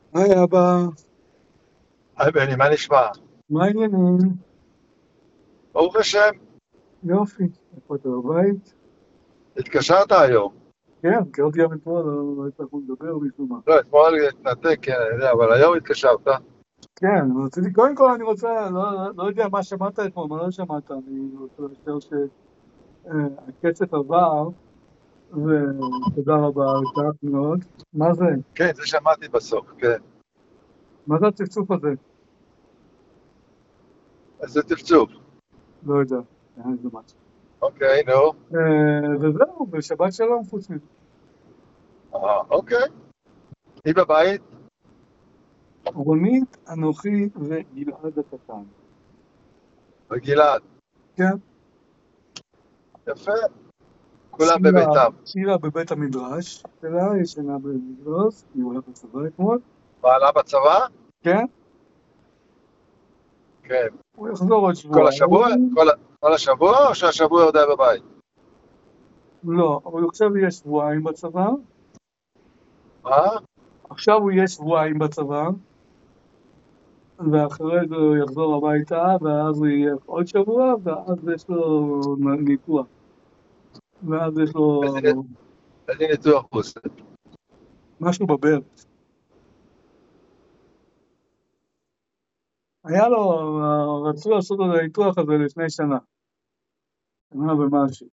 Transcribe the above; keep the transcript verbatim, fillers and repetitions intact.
היי אבא, היי בני, מה נשמע? מה העניינים? ברוך השם, יופי, איפה אתה בבית? התקשרת היום. כן, קראתי גם אתמול, לא לא הצלחנו לדבר משום מה. לא, אתמול התנתק, כן, אני יודע, אבל היום התקשרת. כן, רציתי, קודם כל אני רוצה, לא, לא לא יודע מה שמעת אתמול, מה לא שמעת, אני רוצה לשאול שהכסף עבר, ותודה רבה על כך מאוד. מה זה? כן, זה שמעתי בסוף, כן. מה זה הצפצוף הזה? אז זה צפצוף. לא יודע, היה איזה משהו. אוקיי, נו. אה, וזהו, בשבת שלום חוץ מזה. אה, אוקיי. היא בבית? רונית, אנוכי וגלעד הקטן. וגלעד. כן, יפה, כולם שירה, בביתם. שירה בבית המדרש שלה, ישנה במגרוס, היא הולכת לצבא אתמול, בעלה בצבא? כן, כן. הוא יחזור עוד כל השבוע? שבועיים, כל, ה- כל השבוע, או שהשבוע עוד היה בבית? לא, אבל עכשיו יהיה שבועיים בצבא, אה? עכשיו הוא יהיה שבועיים בצבא, ואחרי זה הוא יחזור הביתה, ואז הוא יהיה עוד שבוע, ואז יש לו ניתוח, ואז יש לו איזה, נ- איזה ניתוח הוא עושה? משהו בברך. היה לו, רצו לעשות לו את הניתוח הזה לפני שנה, שנה ומשהו.